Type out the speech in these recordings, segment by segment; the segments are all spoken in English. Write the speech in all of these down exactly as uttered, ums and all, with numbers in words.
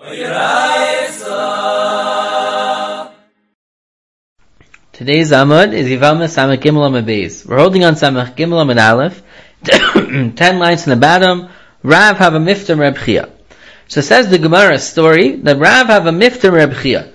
Today's Amud is Yevamah Samach Gimel Amud Beis. We're holding on Samach Gimel Amud Aleph. Ten lines in the bottom. Rav have a miftam Reb Chia. So says the Gemara story that Rav have a miftam Reb Chia.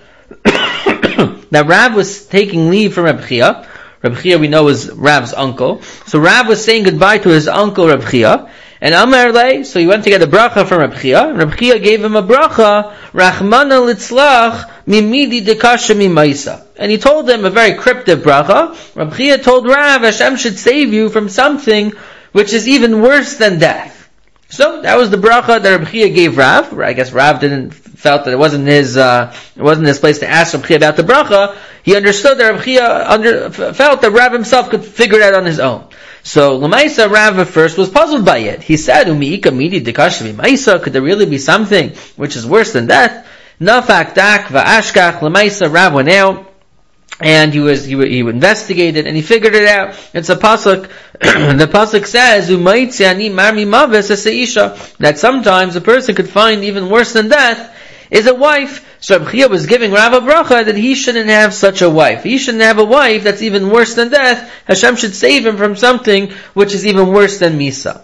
That Rav was taking leave from Reb Chia. Reb Chia we know is Rav's uncle. So Rav was saying goodbye to his uncle Reb Chia. And Amar Lei, so he went to get a bracha from Reb Chia. Reb Chia gave him a bracha, Rachmana litzlach mimidi dekasha mimaisa. And he told him a very cryptic bracha. Reb Chia told Rav, Hashem should save you from something which is even worse than death. So that was the bracha that Reb Chia gave Rav. I guess Rav didn't felt that it wasn't his uh, it wasn't his place to ask Reb Chia about the bracha. He understood that Reb Chia under, felt that Rav himself could figure it out on his own. So Lamaisa Rav at first was puzzled by it. He said, "Umiika midi dekashavi Maisa. Could there really be something which is worse than death?" Nafak dak va'ashkach. Lamaisa Rav went out and he was he, he investigated and he figured it out. It's a pasuk. The pasuk says, "Umaitzi ani marmi maves eseisha." That sometimes a person could find even worse than death is a wife. So Reb Chia was giving Rav a bracha that he shouldn't have such a wife. He shouldn't have a wife that's even worse than death. Hashem should save him from something which is even worse than Misa.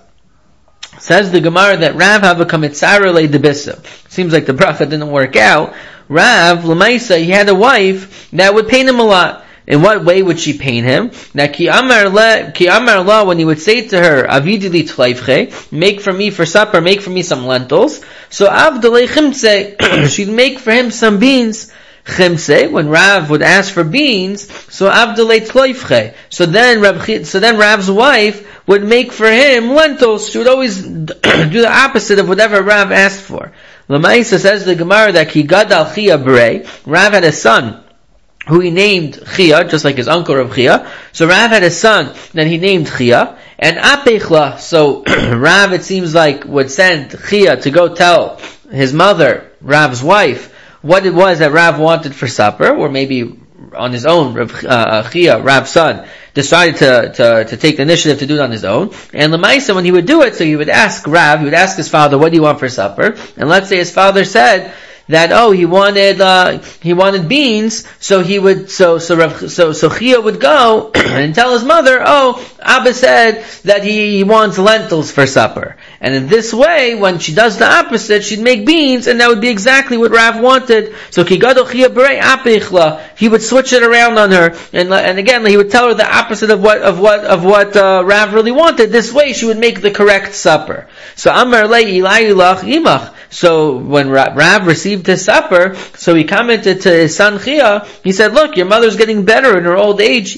Says the Gemara that Rav have a kamitzara le debisa. Seems like the bracha didn't work out. Rav, Lamaisa, he had a wife that would pain him a lot. In what way would she pain him? Now, ki amar la, ki amar la, when he would say to her, avidi li tleifche, make for me for supper, make for me some lentils. So avdalei chimtze, she'd make for him some beans. Chimtze, when Rav would ask for beans, so avdalei tleifche. So then Rav, so then Rav's wife would make for him lentils. She would always do the opposite of whatever Rav asked for. Lamaisa says the Gemara that ki gadal Chia brei, Rav had a son who he named Chia, just like his uncle Rav Chia. So Rav had a son that he named Chia, and Apechla, so Rav, it seems like, would send Chia to go tell his mother, Rav's wife, what it was that Rav wanted for supper, or maybe on his own, Rav, uh, Chia, Rav's son, decided to, to, to take the initiative to do it on his own. And Lamaisa, when he would do it, so he would ask Rav, he would ask his father, what do you want for supper? And let's say his father said, that oh he wanted uh he wanted beans, so he would so so so so Chia would go and tell his mother, oh Abba said that he, he wants lentils for supper, and in this way when she does the opposite she'd make beans, and that would be exactly what Rav wanted. So Kigado Chia Berei Apichla, he would switch it around on her, and and again he would tell her the opposite of what of what of what uh, Rav really wanted. This way she would make the correct supper. So Amar Le Ilayulach Imach. So when Rav received his supper, so he commented to his son Chia, he said, look, your mother's getting better in her old age.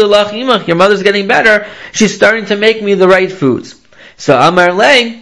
Your mother's getting better. She's starting to make me the right foods. So Amar Le,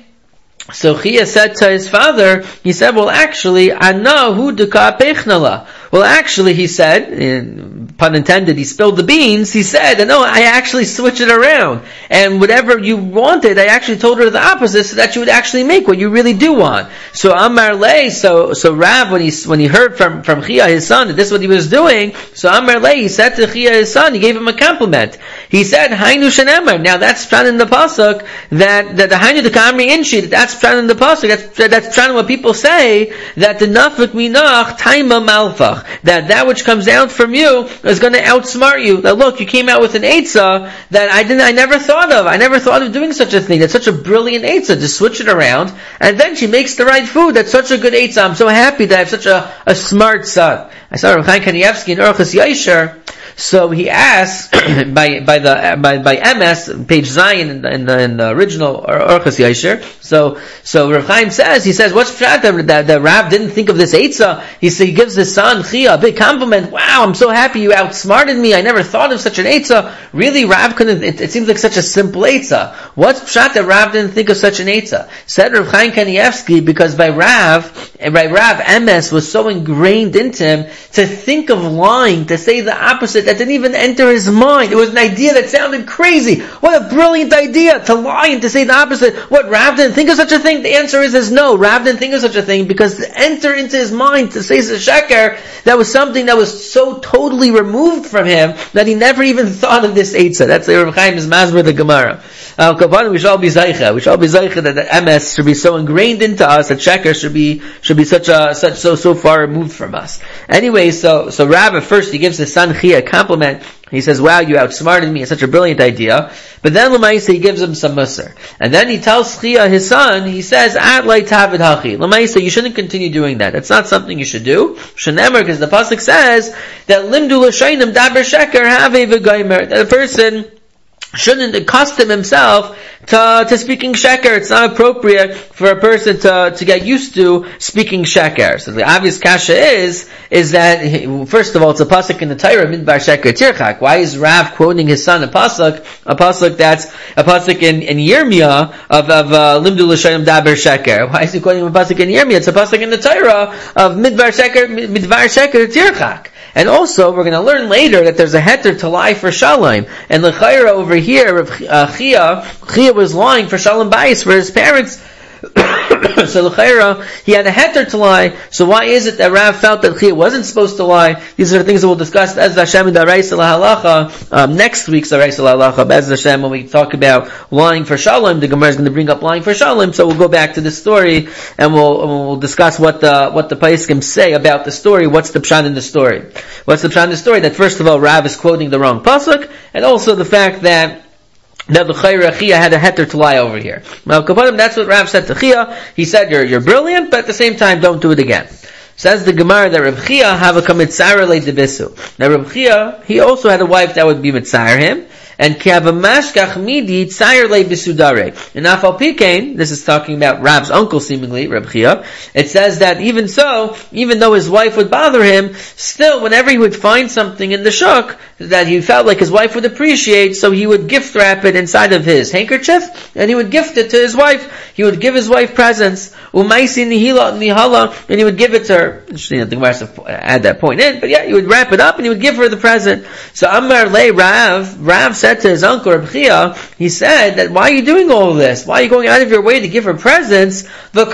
so Chia said to his father, he said, well actually, Ana hu deka pechnala. Well actually, he said, in, pun intended, he spilled the beans, he said, no, I actually switched it around. And whatever you wanted, I actually told her the opposite so that you would actually make what you really do want. So Amar Le, so, so Rav, when he, when he heard from, from Chia, his son, that this is what he was doing, so Amar Le, he said to Chia, his son, he gave him a compliment. He said, Hainu shenemar. Now that's found in the pasuk, that, that the Hainu dekamri inshi, that's found in the pasuk, that's, that's found in what people say, that the nafik minach taima malfach. That that which comes out from you is going to outsmart you. That look, you came out with an eitzah that I didn't, I never thought of. I never thought of doing such a thing. That's such a brilliant eitzah. Just switch it around, and then she makes the right food. That's such a good eitzah. I'm so happy that I have such a, a smart son. I saw Rav Chaim Kanievsky in Orchos Yosher. So he asks by by the by by M S page Zion in the, in the, in the original Orchos Yosher. So so Rav Chaim says he says what's pshat that, that that Rav didn't think of this eitzah. He says he gives his son Chia a big compliment. Wow, I'm so happy you outsmarted me. I never thought of such an eitzah. Really, Rav couldn't. It, it seems like such a simple eitzah. What's pshat that Rav didn't think of such an eitzah? Said Rav Chaim Kanievsky, because by Rav by Rav M S was so ingrained into him to think of lying, to say the opposite. That didn't even enter his mind. It was an idea that sounded crazy. What a brilliant idea, to lie and to say the opposite. What, Rav didn't think of such a thing? The answer is, is no. Rav didn't think of such a thing, because to enter into his mind, to say the sheker, that was something that was so totally removed from him, that he never even thought of this eitzah. That's the Rav Chaim is Masber the Gemara. Al Kavan, we should all be Zaycha. We should all be Zaycha that the M S should be so ingrained into us that Sheker should be, should be such a, such, so, so far removed from us. Anyway, so, so Rav at first he gives his son Chia a compliment. He says, wow, you outsmarted me, it's such a brilliant idea. But then Lamaisa, he gives him some musar. And then he tells Chia, his son, he says, Ad lai tavid hachi. Lamaisa, you shouldn't continue doing that. That's not something you should do. Shenemer, because the pasuk says that limdu l'shainim daber sheker have v'gaimer. That a person shouldn't accustom himself to, to speaking sheker. It's not appropriate for a person to, to get used to speaking sheker. So the obvious kasha is, is that, first of all, it's a pasuk in the Torah, midbar sheker tirchak. Why is Rav quoting his son a pasuk, a pasuk that's a pasuk in, in Yirmiyah of, of, uh, limdu l'shayim daber sheker? Why is he quoting a pasuk in Yirmiyah? It's a pasuk in the Torah of midbar sheker, midbar sheker tirchak. And also, we're going to learn later that there's a heter to lie for shalom. And l'chayra over here, uh, Chia, Chia was lying for shalom bayis for his parents. So l'chayra, he had a heter to lie. So why is it that Rav felt that Chia wasn't supposed to lie? These are the things that we'll discuss as Hashem in the Reis Halacha, um, next week's Reis Halacha, as Hashem, when we talk about lying for shalom. The Gemara is going to bring up lying for shalom. So we'll go back to this story and we'll we'll discuss what the what the Paiskim say about the story. What's the pshat in the story? What's the pshat in the story? That first of all, Rav is quoting the wrong pasuk, and also the fact that that the Chayra Chia had a heter to lie over here. Now, that's what Rav said to Chia. He said, you're, you're brilliant, but at the same time, don't do it again. Says the Gemara that Reb Chia have a mitzara le debisu. Now Reb Chia, he also had a wife that would be mitzara him, and ki have a mashkach midi tzayir le bisudare. In Afal Pikein, this is talking about Rav's uncle seemingly, Reb Chia, it says that even so, even though his wife would bother him, still whenever he would find something in the shuk that he felt like his wife would appreciate, so he would gift wrap it inside of his handkerchief, and he would gift it to his wife. He would give his wife presents, umaisi nihila nihala, and he would give it to her. Interesting that the Gemara has to add that point in, but yeah, he would wrap it up and he would give her the present. So Amar le Rav, Rav said to his uncle Reb Chia, he said that why are you doing all of this? Why are you going out of your way to give her presents?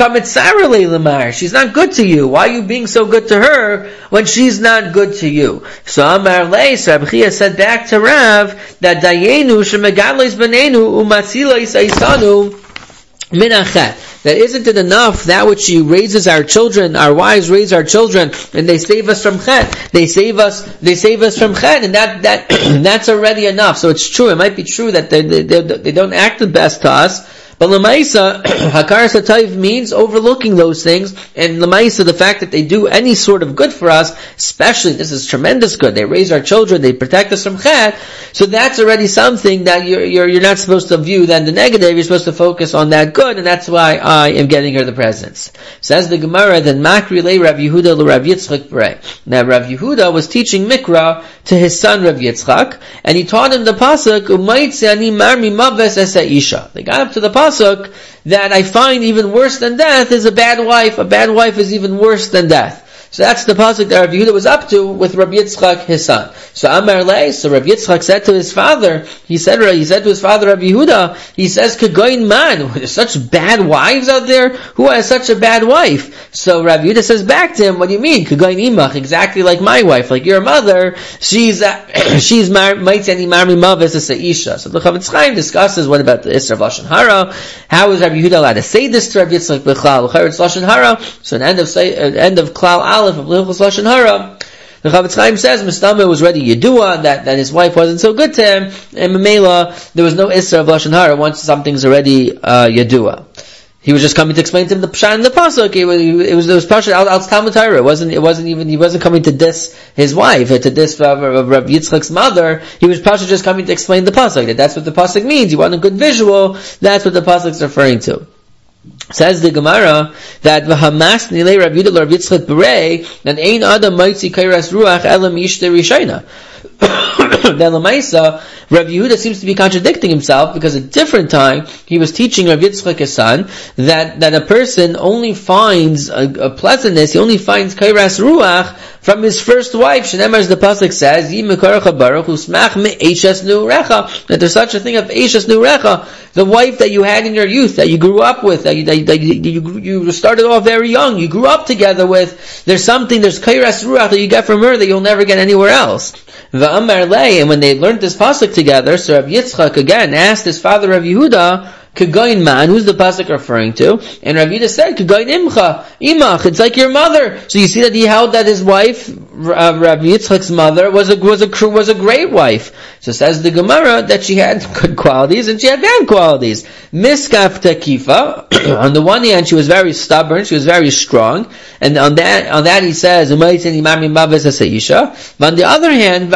She's not good to you. Why are you being so good to her when she's not good to you? So Amar le, so Reb Chia said back to Rav that Dayenu shemegadles benenu umatzila isaisanu minachet. That isn't it enough that which she raises our children, our wives raise our children, and they save us from chet. They save us, they save us from chet, and that, that, that's already enough. So it's true, it might be true that they, they, they, they don't act the best to us, but Lamaisa, Hakaras HaTayv means overlooking those things, and Lamaisa, the fact that they do any sort of good for us, especially, this is tremendous good, they raise our children, they protect us from chet, so that's already something that you're, you're, you're not supposed to view then the negative, you're supposed to focus on that good, and that's why I am getting her the presents. Says the Gemara, then Makri le Rav Yehuda le Rav Yitzchak Brei. Now Rav Yehuda was teaching Mikra to his son Rav Yitzchak, and he taught him the pasuk, Umaitze ani marmi maves esa isha. They got up to the pasuk, that I find even worse than death is a bad wife. A bad wife is even worse than death. So that's the pasuk that Rav Yehuda was up to with Rav Yitzchak, his son. So Amar Le, so Rav Yitzchak said to his father, he said, he said to his father Rav Yehuda, he says, Kagoin man, there's such bad wives out there? Who has such a bad wife? So Rav Yehuda says back to him, what do you mean? Kagoin imach, exactly like my wife, like your mother, she's, uh, she's maitzani marmi maves as a isha. So the Chavetz Chaim discusses what about the Isra of Lashon Hara, how is Rav Yehuda allowed to say this to Rav Yitzchak b'chlal? It's Lashon Hara, so an end of, say, uh, end of Klal Aleph of Hilchos Lashon Hara, the Chavetz Chaim says Mistama was ready Yedua, that, that his wife wasn't so good to him, and Mamela, there was no Isra of Lashon Hara once something's already uh, Yedua. He was just coming to explain to him the pshat in the pasuk. It was, it was, it was pshat al al Talmud Torah. It wasn't, it wasn't even, he wasn't coming to diss his wife, to diss Rav, Rav, Rav Yitzchak's mother. He was pshat just coming to explain the pasuk. That that's what the pasuk means. You want a good visual, that's what the pasuk's referring to. Says the Gemara that v'hamas nilei Rav Yehuda Rav Yitzchak Berei and ein adam maitzi kairas ruach elam yishte rishayna. Then Lamaisa, Rav Yehuda seems to be contradicting himself because at a different time he was teaching Rav Yitzchak his son that that a person only finds a, a pleasantness, he only finds kairas ruach from his first wife. Shenemar, as the pasuk says, that there's such a thing of eishes nurecha, the wife that you had in your youth, that you grew up with, that you, that, that you, you, you started off very young, you grew up together with. There's something, there's kairas ruach that you get from her that you'll never get anywhere else. And they, and when they learned this pasuk together, so Rav Yitzchak again asked his father Rav Yehuda, Kagoin man, who's the pasuk referring to? And Rav Yehuda said, Kagoin imcha, imach, it's like your mother. So you see that he held that his wife, uh, Rav Yitzchak's mother, was a, was a, was a great wife. So says the Gemara that she had good qualities and she had bad qualities. Miskaf takifa, on the one hand she was very stubborn, she was very strong, and on that, on that he says, but on the other hand,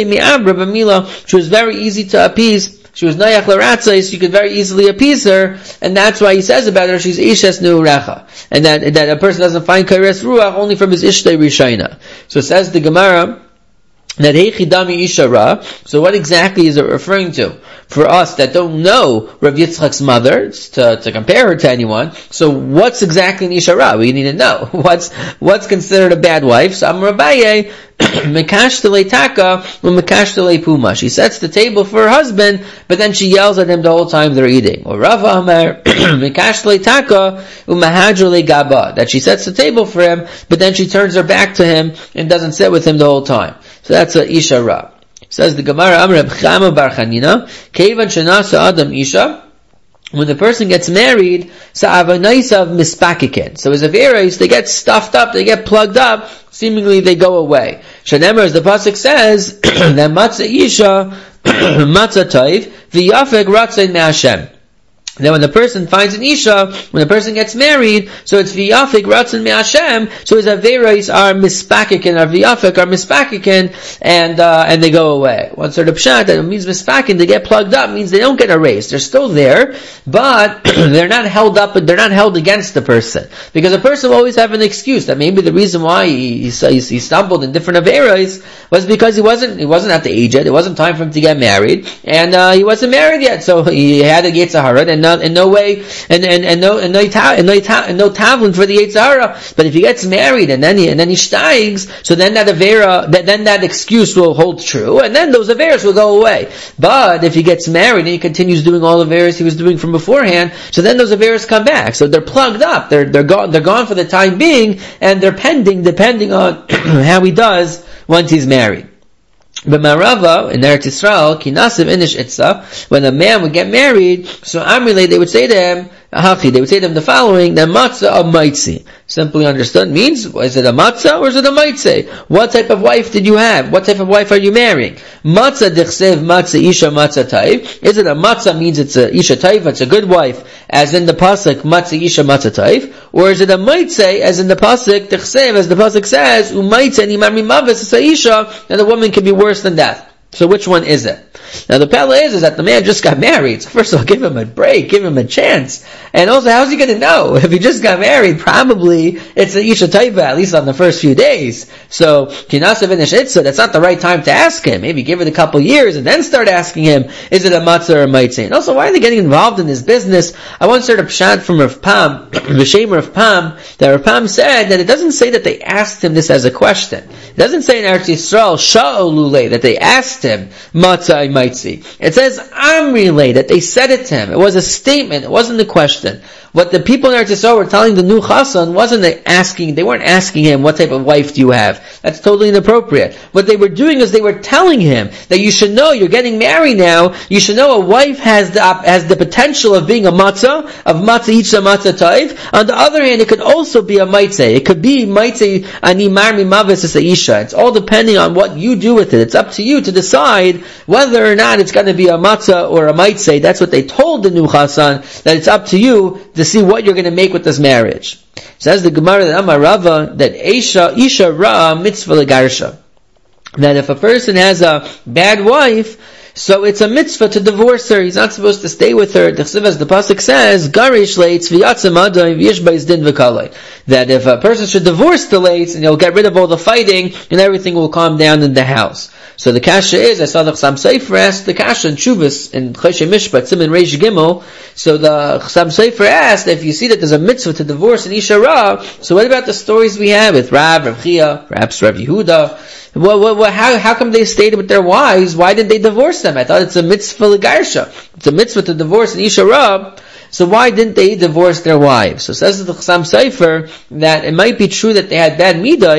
she was very easy to appease. She was nayach l'ratzais, you could very easily appease her, and that's why he says about her, she's ishes nu'urecha. And that, that a person doesn't find kaires ruach only from his ishtay rishayna. So it says the Gemara, that heichidami isha ra, so what exactly is it referring to? For us that don't know Rav Yitzchak's mother, to, to compare her to anyone, so what's exactly an isha ra? We need to know. What's, what's considered a bad wife? So Amar Abaye, Mekashtele taka, Mekashtele puma. She sets the table for her husband, but then she yells at him the whole time they're eating. Or Rava Amar, Mekashtele taka, Umahadrele gaba. That she sets the table for him, but then she turns her back to him and doesn't sit with him the whole time. So that's a isha ra. Says the Gemara, Amar Chama bar Chanina, Kevan shenasa adam isha. When the person gets married, sa'avanaisav mispakikin. So as averos, they get stuffed up, they get plugged up, seemingly they go away. Shanemer, as the pasuk says, that matzah isha, matzah toiv, v'yafek ratzain me'Hashem. Then when the person finds an isha, when the person gets married, so it's v'yafik ratzon me'Hashem, so his averos are mispakikin, or v'yafik are mispakikin, and, uh, and they go away. One sort of pshat, that means mispakin, they get plugged up, means they don't get erased. They're still there, but they're not held up, they're not held against the person. Because a person will always have an excuse, that maybe the reason why he, he, he stumbled in different averos was because he wasn't, he wasn't at the age yet, it wasn't time for him to get married, and, uh, he wasn't married yet, so he had a Yetzer Hara, and in no way, and, and, and no, and no, and no, and no tavlin for the Yetzer Hara. But if he gets married and then he, and then he steigs, so then that avera, that, then that excuse will hold true, and then those averas will go away. But if he gets married and he continues doing all the averas he was doing from beforehand, so then those averas come back. So they're plugged up, they're, they're gone, they're gone for the time being, and they're pending depending on how he does once he's married. But Marava, in Eretz Yisrael, kinasiv inish itza, when a man would get married, so Amrile, they would say to him, Hachi, they would say to him the following, the matzah of maitzi. Simply understood means, is it a matzah or is it a maitze? What type of wife did you have? What type of wife are you marrying? Matzah dichsev matzah isha matzah taif. Is it a matzah means it's a isha taif, it's a good wife, as in the pasuk matzah isha matzah taif? Or is it a maitze, as in the pasuk dichsev, as the pasuk says, umaitze and imam mimavis is a isha, and the woman can be worse than that. So which one is it? Now the pella is, is that the man just got married. So first of all, give him a break, give him a chance. And also, how's he going to know? If he just got married, probably it's an Isha Taiva, at least on the first few days. So, Kinasa Vinish Itza, that's not the right time to ask him. Maybe give it a couple years and then start asking him, is it a matzah or a maitzah? And also, why are they getting involved in this business? I once heard a pshat from Rav Pam, the Shem Rav Pam, that Rav Pam said that it doesn't say that they asked him this as a question. It doesn't say in Eretz Yisrael, Sha'olule, that they asked him, matzah or maitzah. It says, Amrile, that they said it to him. It was a statement, it wasn't a question. What the people in Eretz Yisrael were telling the new chassan wasn't they asking, they weren't asking him, what type of wife do you have? That's totally inappropriate. What they were doing is they were telling him that you should know, you're getting married now, you should know a wife has the, has the potential of being a matzah, of matzah itza matzah taif. On the other hand, it could also be a maitzah. It could be maitzah ani marmi mavis as a isha. It's all depending on what you do with it. It's up to you to decide whether or not it's going to be a matzah or a maitzah. That's what they told the new chassan, that it's up to you to see what you're going to make with this marriage. Says the Gemara that Amar Rava, that Isha, Isha Ra mitzvah legarsha. That if a person has a bad wife, so it's a mitzvah to divorce her. He's not supposed to stay with her. As the pasuk says, "Garish leitz v'yatzem adai v'yish bais din v'kalei." That if a person should divorce the leitz, and he'll get rid of all the fighting, and everything will calm down in the house. So the kasha is, I saw the Chasam Sofer asked the kasha in Chuvas in Choshe Mishpat Siman Reish Gimel. So the Chasam Sofer asked, if you see that there's a mitzvah to divorce an Isha Ra, so what about the stories we have with Rav, Rav Chia, perhaps Rav Yehuda? Well, well, well, how, how come they stayed with their wives? Why didn't they divorce them? I thought it's a mitzvah legarsha. It's a mitzvah to divorce an Isha Ra. So why didn't they divorce their wives? So says the Chasam Sofer that it might be true that they had bad midos,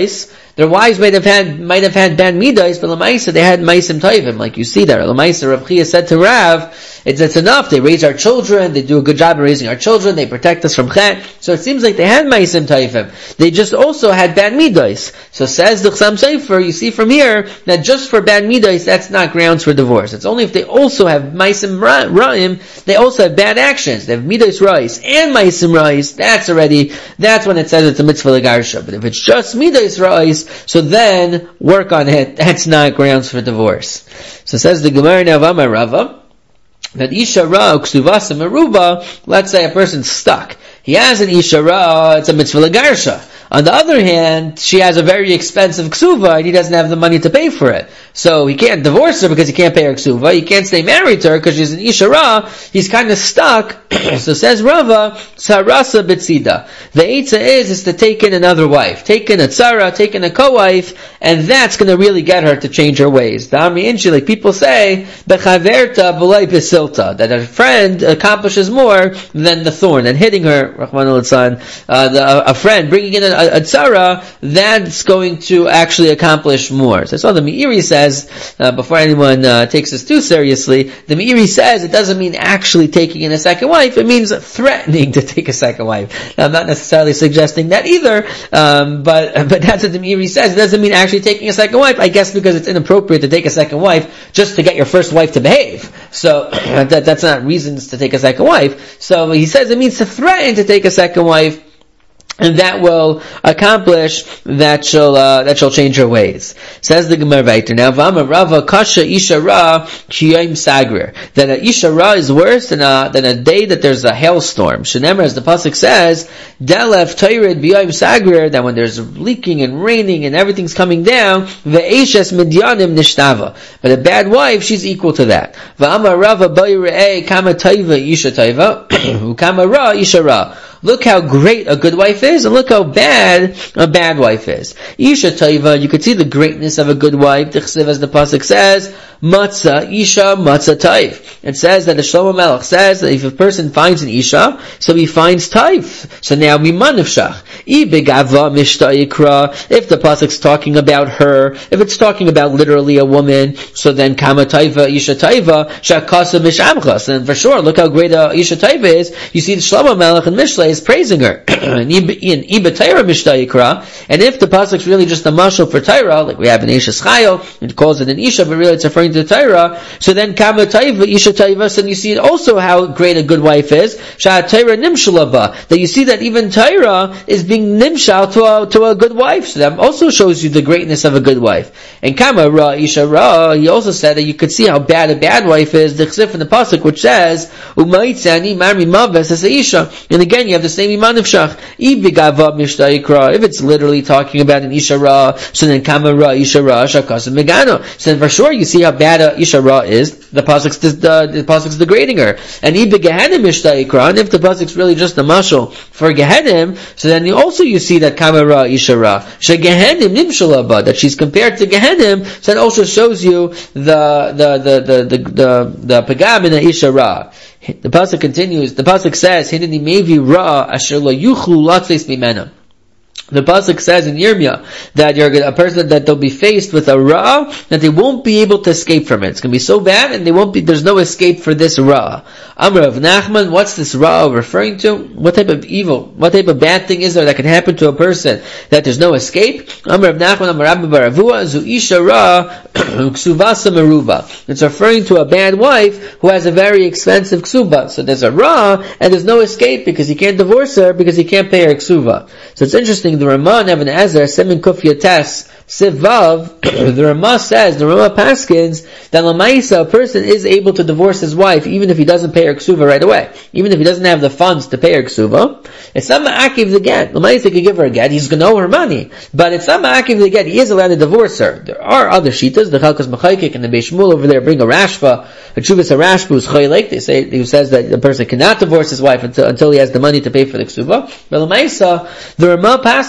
Their wives might have had, might have had bad midas, but Lamaisa, they had Maisim Toivim, like you see there. Lamaisa, Rav Chia said to Rav, it's, it's enough, they raise our children, they do a good job of raising our children, they protect us from Chet. So it seems like they had Maisim Toivim. They just also had bad midas. So says the Chassam Sofer, you see from here, that just for bad midas, that's not grounds for divorce. It's only if they also have Maisim Ra'im, they also have bad actions. They have midas Ra'is and Maisim Ra'is, that's already, that's when it says it's a mitzvah legarsha. But if it's just midas Ra'is, so then work on it, that's not grounds for divorce. So says the Gemara now, Amar Rava, that Isha Ra Ksuvasa Meruba, let's say a person's stuck. He has an Isha Ra, it's a mitzvah legarsha. On the other hand, she has a very expensive ksuva and he doesn't have the money to pay for it. So he can't divorce her because he can't pay her ksuva. He can't stay married to her because she's an Isha Ra. He's kind of stuck. So says Rava, Sarasa Bitsida. The Eitzah is, is to take in another wife. Take in a tzara, take in a co-wife, and that's going to really get her to change her ways. The Amri Inchi, like people say, Bechaverta B'lai Besilta, that a friend accomplishes more than the thorn, and hitting her, Rahman al-Atsan, uh, the, a friend, bringing in a, a, a tzara, that's going to actually accomplish more. So that's all the Meiri says, uh, before anyone uh, takes this too seriously, the Meiri says it doesn't mean actually taking in a second wife, it means threatening to take a second wife. Now, I'm not necessarily suggesting that either, um, but but that's what the Meiri says. It doesn't mean actually taking a second wife, I guess because it's inappropriate to take a second wife just to get your first wife to behave. So, that that's not reasons to take a second wife. So he says it means to threaten to take a second wife, and that will accomplish that she'll uh, that she'll change her ways. Says the Gemara Vayter. Now, V'amar Rava Kasha Isha Ra Kiyayim Sagrir. That a Isha Ra is worse than a than a day that there's a hailstorm. Shenemer, as the pasuk says, Delev Tayred B'Yayim Sagrir. That when there's leaking and raining and everything's coming down, Ve'eshes Midyanim Nishtava. But a bad wife, she's equal to that. V'amar Rava Bayre'eh Kama Tayva Isha Tayva Ukama Ra Isha Ra. Look how great a good wife is, and look how bad a bad wife is. Isha Taiva, you could see the greatness of a good wife. Tichsiv, as the pasuk says, Matzah Isha Matzah Taif. It says that the Shlomo Melech says that if a person finds an Isha, so he finds Taif. So now Mimanivshach. Ibegava Mishtayikra. If the pasuk's talking about her, if it's talking about literally a woman, so then Kama Taiva Isha Taiva Shakasa Mishamchas. And for sure, look how great a Isha Taiva is. You see the Shlomo Melech and Mishlei is praising her. in Iba Taira Mishtayikra. And if the pasuk's really just a mashal for Taira, like we have in Isha Chayil, it calls it an Isha, but really it's referring to Taira, so then Kama Taiva, Isha Taiva, so you see also how great a good wife is, Shah Taira Nimshalava, that you see that even Taira is being Nimshal to a, to a good wife, so that also shows you the greatness of a good wife. And Kama Ra, Isha Ra, he also said that you could see how bad a bad wife is, the Chsif in the Pasuk, which says, Umaitzani Marmi Maves as a Isha. And again, you have the same Iman of Shach. Ibigava Mishtayikra, if it's literally talking about an Isha Ra, so then Kama Ra, Isha Ra, Shakasa Megano. So then for sure you see how bad a Isha Ra is, the pasuk's the, the pasuk's degrading her. And Ibe Gehenim Mishtayikra, and if the pasuk's really just a mashal for Gehenim, so then you also you see that Kama Ra, Isha Ra, She Gehenim Nimshalaba, that she's compared to Gehenim, so that also shows you the the the the the the, the Pagam in the Isha Ra. The pasuk continues. The pasuk says, "Hineni mevi ra asher lo yuchlu latzis mimena." The pasuk says in Yirmiyah that you're a person that they'll be faced with a ra that they won't be able to escape from it. It's going to be so bad, and they won't be. There's no escape for this ra. Amr of Nachman, what's this ra referring to? What type of evil? What type of bad thing is there that can happen to a person that there's no escape? Amr of Nachman, Amr Rabbi Baravua, zu isha ra ksuvasa meruva. It's referring to a bad wife who has a very expensive ksuba. So there's a ra and there's no escape because he can't divorce her because he can't pay her ksuva. So it's interesting. The Ramah Even Ezer Semin Kuf Yates Sivav, the Ramah says, the Ramah Paskins, that Lamaisa, a person is able to divorce his wife even if he doesn't pay her ksuva right away. Even if he doesn't have the funds to pay her ksuva. It's not ma'akiv the get. Lamaisa can give her a get, he's going to owe her money. But it's not ma'akiv the get, he is allowed to divorce her. There are other shitas, the Chalkas Machaykik and the Beishmul over there bring a rashva, a chuvas a rashva who's chaylik, they say, who says that the person cannot divorce his wife until, until he has the money to pay for the ksuva. But Lamaisa, the Ramah Paskins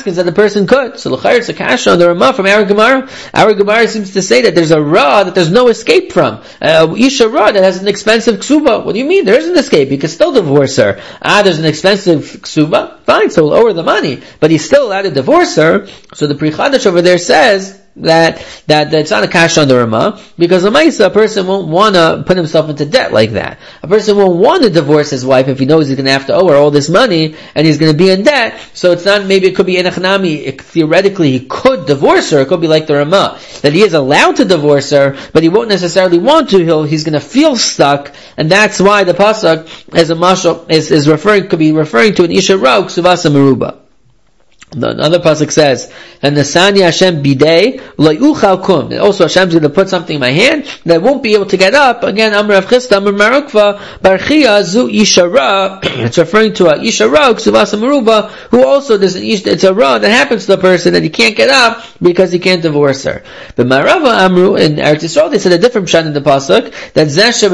paskins that the person could. So l'chayr it's a kasha on the Ramah from our Gemara. Our Gemara seems to say that there's a ra that there's no escape from. Uh, isha ra that has an expensive ksuba. What do you mean? There is an escape. You can still divorce her. Ah, there's an expensive ksuba. Fine, so we'll owe her the money. But he's still allowed to divorce her. So the Pri Chadash over there says that, that, that it's not a cash on the Ramah, because a Maisa, a person won't want to put himself into debt like that. A person won't want to divorce his wife if he knows he's going to have to owe her all this money, and he's going to be in debt. So it's not, maybe it could be enechanami, theoretically he could divorce her, it could be like the Ramah, that he is allowed to divorce her, but he won't necessarily want to, he'll, he's going to feel stuck, and that's why the Pasuk, as a mashal, is, is referring, could be referring to an Isha Ra, Ksuvasa Meruba. The other pasuk says, "And Nasani Hashem bidei lo'uchal kum." Also, Hashem's going to put something in my hand that won't be able to get up. Again, Amar Rav Chisda, Amar Marukva, Barchia zu Isha Ra. It's referring to a Isha Ra, Ksuvasa Meruba, who also there's an Isha, it's a Ra that happens to the person that he can't get up because he can't divorce her. But Marava Amru in Eretz Yisrael, they said a different pshat in the pasuk that Zeh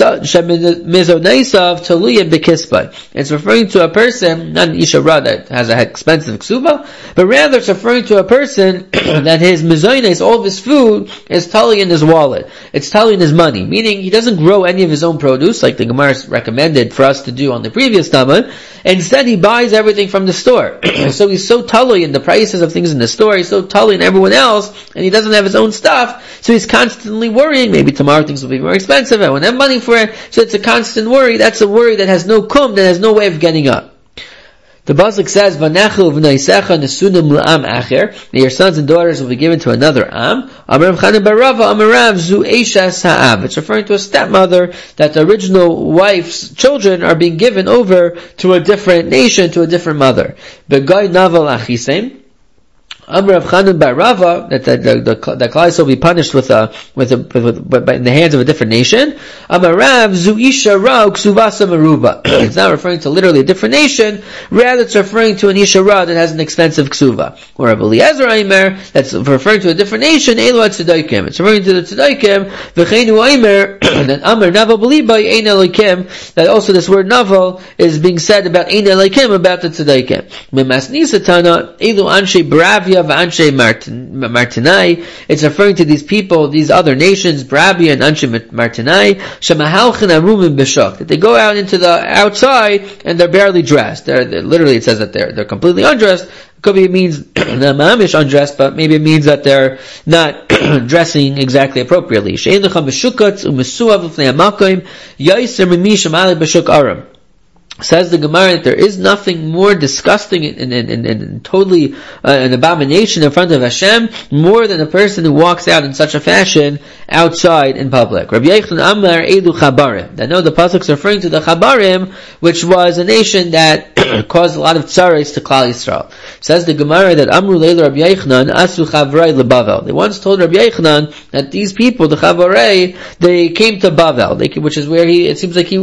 Shemizonaisav Taluya Bekispa. It's referring to a person, not an Isha Ra that has an expensive ksuba, but rather it's referring to a person that his mizoines, all of his food, is tali in his wallet. It's tali in his money, meaning he doesn't grow any of his own produce, like the Gemara recommended for us to do on the previous Talmud. Instead, he buys everything from the store. So he's so tali in the prices of things in the store, he's so tali in everyone else, and he doesn't have his own stuff, so he's constantly worrying, maybe tomorrow things will be more expensive, I won't have money for it, so it's a constant worry. That's a worry that has no kum, that has no way of getting up. The pasuk says, "V'nechel v'naisecha nesunim l'am acher." Your sons and daughters will be given to another am. Amar Rav Chanan bar Rava, Amar Rav zu eishas ha'am. It's referring to a stepmother, that the original wife's children are being given over to a different nation, to a different mother. Begai naval achisem. Amar Rav Chanan bar Rava, that the the, the, the Klal will be punished with a with a with, with, in the hands of a different nation. Amar Rav zu isha ra ksuvasa meruba. It's not referring to literally a different nation, rather it's referring to an isha ra that has an expensive ksuva. Or Rabbi Eliezer Aimer, that's referring to a different nation. Elu tzedaikim. It's referring to the tzedaikim. V'cheinu Aimer that Amar naval b'libay ein elokim. That also this word naval is being said about ein elokim, about the tzedaikim. Memasnisa tana elu anshe bravia. Anshe Martinai. It's referring to these people, these other nations, Brabia and Anshe Martinai, Shemahalchin Arumim B'Shok, that they go out into the outside and they're barely dressed. They're, they're literally, it says that they're they're completely undressed. Could be it means not mamish undressed, but maybe it means that they're not dressing exactly appropriately. She'en lecha meshukatz u'mesuav l'fnei hamakom yaiser mimi shemali b'shuk aram. Says the Gemara that there is nothing more disgusting and, and, and, and totally uh, an abomination in front of Hashem more than a person who walks out in such a fashion outside in public. Rabbi Yochanan Amar Eilu Chabarim. I know the pasuk is referring to the Chabarim, which was a nation that caused a lot of tzaros to Klal Yisrael. Says the Gemara that Amru Leila Rabbi Yochanan Asu Chavrai LeBavel. They once told Rabbi Yochanan that these people, the Chavarei, they came to Bavel, they, which is where he, it seems like he,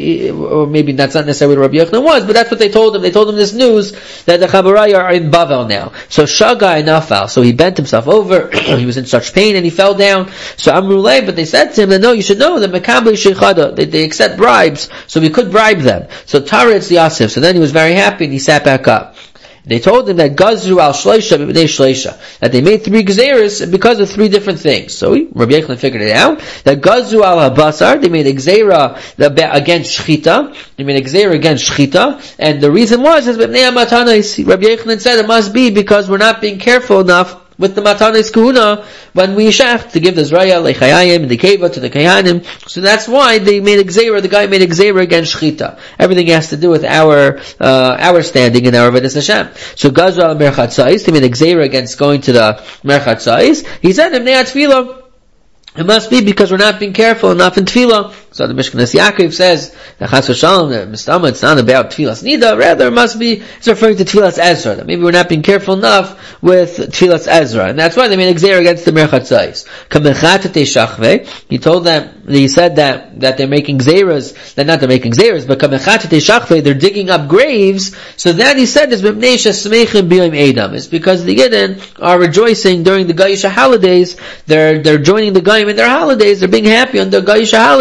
or maybe that's not necessarily what Rabbi Yochanan was, but that's what they told him. They told him this news that the Chavarei are in Bavel now. So Shagai Nafal, so he bent himself over, he was in such pain and he fell down. So Amru Leila, but they said to him that no, you should know that Mekabli Sheichada, they, they accept bribes, so we could bribe them. So Taretz Yasif, so then he was very happy and he sat back up. They told him that Gazru al Shleisha b'nei Shleisha, that they made three Gzeras because of three different things. So he, Rabbi Yochanan figured it out, that Gazru al Habasar, they made a Gzera against Shchita, they made a Gzera against Shchita, and the reason was, is b'nei HaMatanos, Rabbi Yochanan said it must be because we're not being careful enough with the Matanis Kahuna when we shach to give the Zraya Lechayayim and the Keva to the Kayanim. So that's why they made a Gzeira, the guy made a Gzeira against Shchita. Everything has to do with our uh, our standing in our Vedas Hashem. So Gazra al Merchat Sais, they made a Gzeira against going to the Merchat Sais. He said, Imnei Tefillah, it must be because we're not being careful enough in Tefillah. So the Mishkanas Yaakov says that Chas v'Shalom, that Mistama, it's not about Tfilas Nida, rather it must be, it's referring to Tfilas Ezra, that maybe we're not being careful enough with Tfilas Ezra, and that's why they made a Gzeira against the Merchat Sais. Kamechatete Shachve, he told them, he said that, that they're making Gzeiras, that not they're making Gzeiras, but Kamechatete Shachve, they're digging up graves, so that he said is B'mnei Shesmeichim B'yom Edom, it's because the Yidden are rejoicing during the Gaisha holidays, they're, they're joining the Gaim in their holidays, they're being happy on the Gaisha holidays,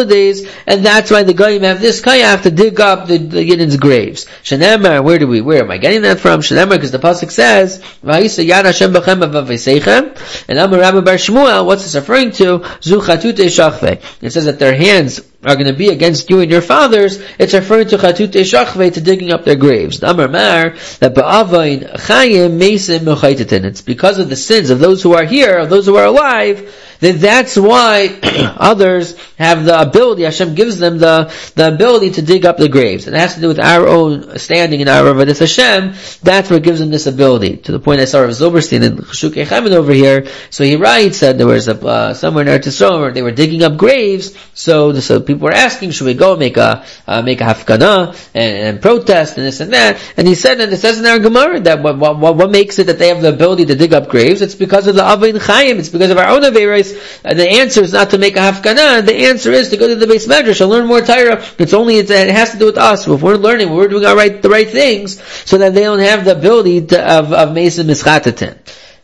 graves, and that's why the Goyim have this kayach to dig up the, the Yidden's graves. Shenemar, where do we, where am I getting that from? Shenemar, because the pasuk says, V'ha'isa yad Hashem b'chem v'v'seichem, and Amar Rabbi Bar Shmuel, what's this referring to? Zu chatute shachve. It says that their hands are going to be against you and your fathers. It's referring to chatute shachve, to digging up their graves. Amar Mar, that ba'avain chayim mesim mechaitetin. It's because of the sins of those who are here, of those who are alive, that that's why others have the ability, Hashem gives them the, the ability to dig up the graves. And it has to do with our own standing in our Avodas Hashem. That's what gives them this ability. To the point I saw Rav Zilberstein in Cheshukei Chaimon over here. So he writes that there was a, uh, somewhere in Eretz Yisrael where they were digging up graves. So, so people were asking, should we go make a, uh, make a hafkana and, and protest and this and that? And he said, and it says in our Gemara that what, what, what makes it that they have the ability to dig up graves? It's because of the Avein Chaim. It's because of our own Aveiros. Uh, the answer is not to make a hafkana. The answer is to go to the Beis Medrash and learn more Torah. It's only, it's, it has to do with us. If we're learning, we're doing our right, the right things, so that they don't have the ability to, of, of Mesa Mischatetin.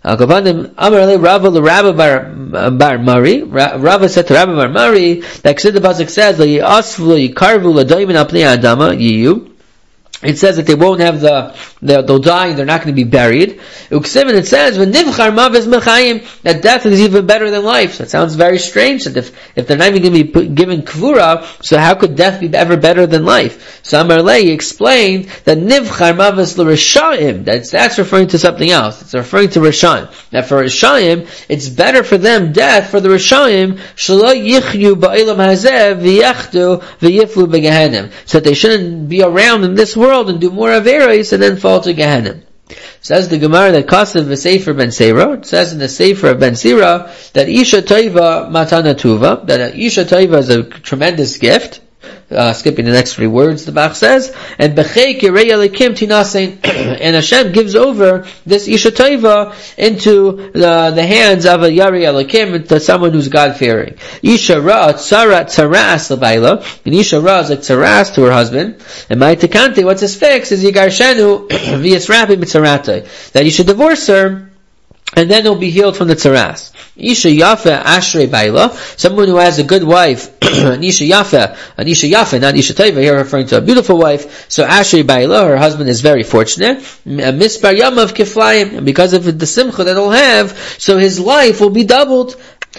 Rava Rabba Bar Bar Mari. Rava said to Rabba Bar Mari that the pasuk says, "Asvu yikarvu l'doimin al pnei adama yiyu." It says that they won't have the, the they'll die and they're not going to be buried. Uksivin, it says, "V'nivchar mavis mechayim," that death is even better than life. So it sounds very strange that if, if they're not even going to be put, given kvura, so how could death be ever better than life? So Amar Lei explained that nivchar mavis l'rishayim, that's, that's referring to something else. It's referring to Rishayim. That for Rishayim, it's better for them, death, for the Rishayim, shelo yichyu ba'ilam hazeh v'yachdu v'yiflu b'gehenim. So that they shouldn't be around in this world and do more Averos and then fall to Gehenna. Says the Gemara that Kasav v'Sefer ben Seira, it says in the Sefer of Ben Sira that Isha Toiva matana tuva, that Isha Toiva is a tremendous gift. Uh, skipping the next three words, the Bach says, and Bechei Kirei Elikim Tinasein, and Hashem gives over this Isha Toiva into the, the hands of a Yari Elikim, to someone who's God-fearing. Isha Ra Tzara Tzaras L'Baila, and Isha Ra is like Tzaras to her husband, and Ma'atakante, what's his fix, is Yigarshenu V'Yisrapi Mitzarate, that you should divorce her, and then he'll be healed from the tzaras. Isha Yafa Ashrei Baila, someone who has a good wife, an Isha Yafa, an Isha Yafa, not Isha Taiva, here referring to a beautiful wife. So Ashrei Baila, her husband is very fortunate. Mispar Yamav Kiflayim, and because of the simcha that he'll have, so his life will be doubled.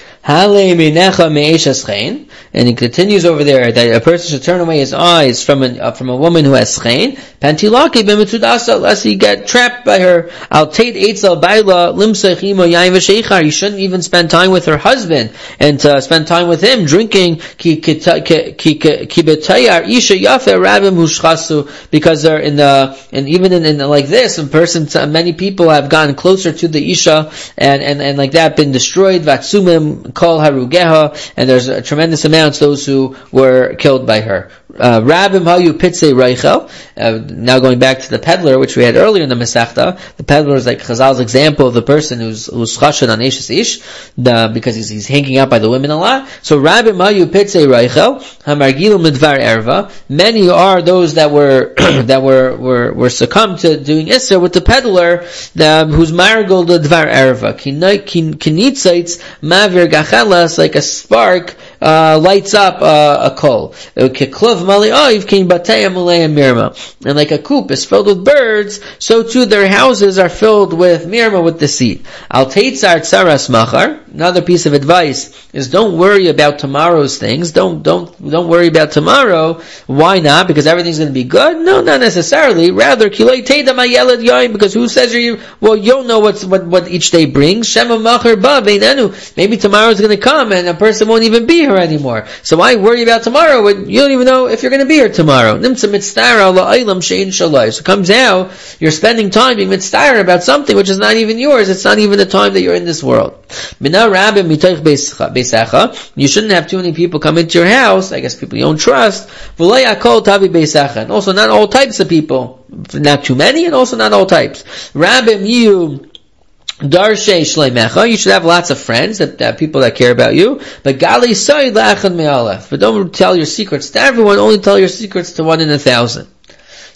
And he continues over there that a person should turn away his eyes from a, uh, from a woman who has schein, pantilaki b'mitzudasa, lest he get trapped by her. Al tate eitzel baila limsech imo yain v'sheichar. You shouldn't even spend time with her husband and uh, spend time with him drinking ki betayar isha yafe rabim hushchasu, because they're in the, and even in, in the, like this, in person, many people have gotten closer to the isha and and and like that been destroyed. Vatsumim kol harugeha, and there's a tremendous amount those who were killed by her. Uh, Rabim hayu pitzei reichel. Uh, now going back to the peddler, which we had earlier in the Masechta, the peddler is like Chazal's example of the person who's who's chashed on Eshes Ish, the, because he's, he's hanging out by the women a lot. So Rabim hayu pitzei reichel hamargilu midvar erva. Many are those that were that were, were were succumbed to doing Isser with the peddler, the, who's margul the dvar erva. Kinitzaitz mavir gachelas, like a spark uh, lights up uh, a coal. And like a coop is filled with birds, so too their houses are filled with mirma, with deceit. Al teitzar tzaras machar. Another piece of advice is don't worry about tomorrow's things. Don't don't don't worry about tomorrow. Why not? Because everything's going to be good? No, not necessarily. Rather, kilei teida mayelad yain. Because who says you? Well, you don't know what's what what each day brings. Shema machar ba veinenu. Maybe tomorrow's going to come and a person won't even be here anymore. So why worry about tomorrow when you don't even know if you're going to be here tomorrow? Nimtza mitztara la'olam she'in shalai. So it comes out, you're spending time being mitztara about something which is not even yours. It's not even the time that you're in this world. You shouldn't have too many people come into your house. I guess people you don't trust. And also not all types of people. Not too many, and also not all types. Rabim you Darshe Shleimecha, you should have lots of friends, that, that people that care about you. But Gali Said La'achad Me'alef. But don't tell your secrets to everyone, only tell your secrets to one in a thousand.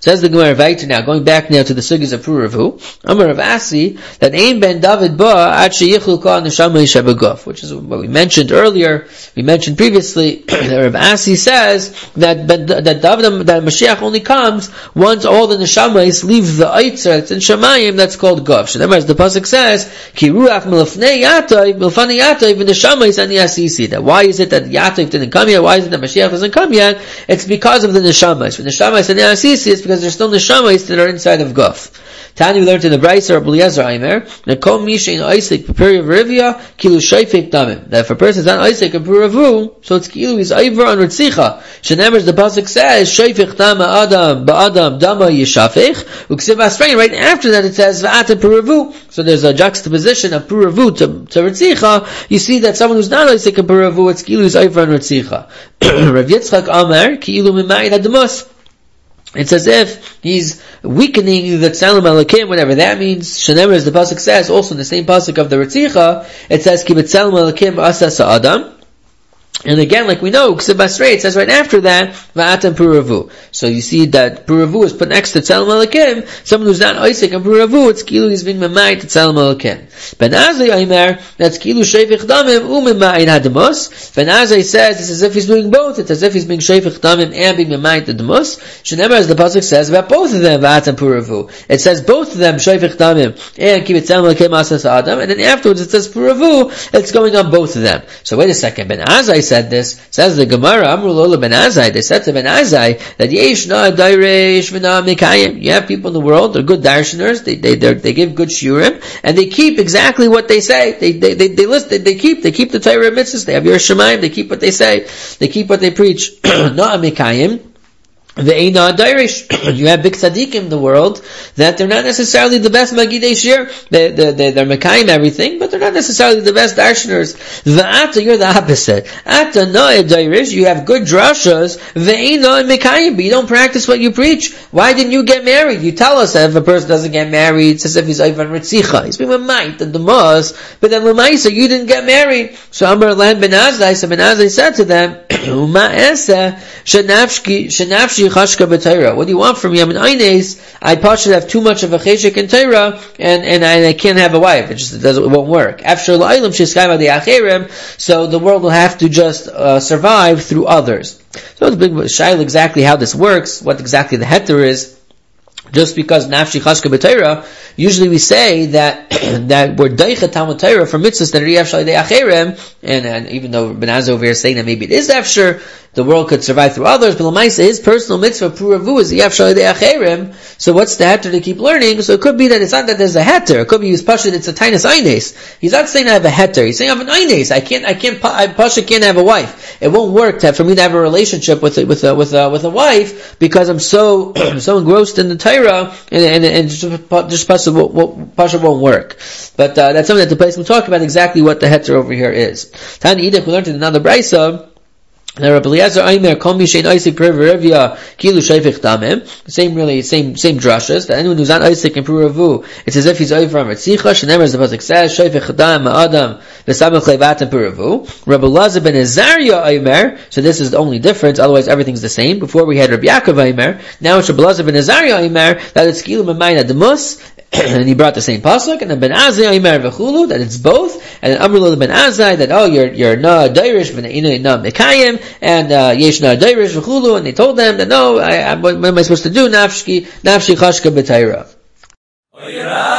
Says the Gemara Vayter now, going back now to the sugis of Puravu, Amar Rav Asi, that Ein Ben David Ba Ad Sheyichlu Ka Neshama Yishabaguf, which is what we mentioned earlier, we mentioned previously, that Rav Asi says that ben, that David, that Mashiach only comes once all the Neshamas leave the Eitzer, it's in Shamayim, that's called Guf. So as the Pasuk says, Ki Ruach Milafnei Yatay, Milfani Yatay, V'N Neshamas Ani Asisi. That why is it that Yatay didn't come yet? Why is it that Mashiach doesn't come yet? It's because of the Neshamas. When Neshamas Ani Asisi, it's because there's still Neshamas that are inside of Guf. Tani, we learned in the Brayser of Eliezer Aimer, Nekom Misha in Isaac Peperi of Rivia, Kilu Shaifek Damim. That if a person is on Isaac and Puravu, so it's Kilu, he's Ivar on Ritzicha. Shenemer, the Pasuk says, Shaifek Dama Adam, Ba'adam, Dama Yishafech, Uksiv Asrain, right after that it says, Va'ata Puravu. So there's a juxtaposition of Puravu to, to Ritzicha. You see that someone who's not Isaac and Puravu, it's Kilu, he's Ivar on Ritzicha. Rav Yitzchak Amar, Kilu Mimayin Adamus. It's as if he's weakening the Tzelem Elokim, whatever that means. Shenemer, as the Pasuk says, also in the same Pasuk of the Ritzicha, it says, Ki b'Tzelem Elokim asas ha'adam. And again, like we know, Ksib Basrei, it says right after that, Va'atam Puravu. So you see that Puravu is put next to Tzelem Elokim. Someone who's not Isaac and Puravu, it's Kilu, he's being Memai to Tzelem Elokim. Ben Azai Aimer, that's Kilu Sheifich Damim, Umemai Hadamos. Ben Azai says, it's as if he's doing both. It's as if he's being Sheifich Damim and being Memai to Damos. Shenemer, as the Pasuk says, about both of them, Va'atam Puravu. It says both of them, Sheifich Damim, and Ki b'Tzelem Elokim asas Adam. And then afterwards it says Puravu, it's going on both of them. So wait a second, Ben Azai said this, says the Gemara, Amru Lola Ben Azai, they said to Ben Azai, that Yesh na dairesh v'na mikayim. You have people in the world, they're good darshaners, they, they, they give good shiurim, and they keep exactly what they say. They, they, they, they list, they, they keep, they keep the Torah mitzvahs, they have your Shemaim, they keep what they say, they keep what they preach. Na mikayim. You have big tzaddikim in the world that they're not necessarily the best magidei shir. They, they, they, they're mekayim everything, but they're not necessarily the best darshaners. V'ata, you're the opposite. Ata noe dairish, you have good drashas. Ve'ina mekayim, but you don't practice what you preach. Why didn't you get married? You tell us that if a person doesn't get married, it's as if he's Ivan Ritzicha. He's being a mite and the mos, but then l'maisa, you didn't get married. So Amar Lan Ben Azai, so Ben Azai said to them, Uma esa, shenafshi, shenafshi what do you want from me? I'm an Eines. I should have too much of a cheshek in Torah, and, and I, and I can't have a wife. It just it doesn't, it won't work. After la'ilum sheskayva the acherim, so the world will have to just uh, survive through others. So it's a big shaila exactly how this works, what exactly the heter is. Just because nafshi chashka b'Torah, usually we say that that we're deicha Talmud Torah for mitzvahs that are riyav shalidei acherim, and, and even though Ben Azai over here is saying that maybe it is afshir, the world could survive through others, but l'maisa, his personal mitzvah puravu is riyav shalidei acherim. So what's the heter to keep learning? So it could be that it's not that there's a heter. It could be he's pashut, it's a tainus eines. He's not saying I have a heter. He's saying I have an eines. I can't, I can't, I pashut can't have a wife. It won't work to have, for me to have a relationship with a, with a, with a, with a wife because I'm so so engrossed in the Torah. And, and, and just, just Pasha won't, Pasha won't work. But, uh, that's something that the place will talk about exactly what the heter over here is. Tani Idach, we learned in another Braysa, Rabbi Eliezer Aimer, Kol mi shein Isaac Puravu Kilu Sheifich Damim. Same, really, same, same drashas. That anyone who's on Isaac and Puravu, it's as if he's over from Ritzicha. Shenemer, as the pasuk says, Sheifich Dam Adam v'Samech Levatim Puravu. Rabbi Elazar ben Azariah Aimer. So this is the only difference. Otherwise, everything's the same. Before we had Rabbi Yaakov Aimer. Now it's Rabbi Elazar ben Azariah Aimer that it's Kilu Memayna Demus. And he brought the same pasuk, and then Ben Azai Aimer v'chulu, that it's both, and then Amrullah Ben Azai, that oh, you're you're na dairish v'ne'ina na mekayim, and uh, yesh na dairish v'chulu, and they told them that no, I, I, what am I supposed to do? Nafshi nafshi chashka b'tayra.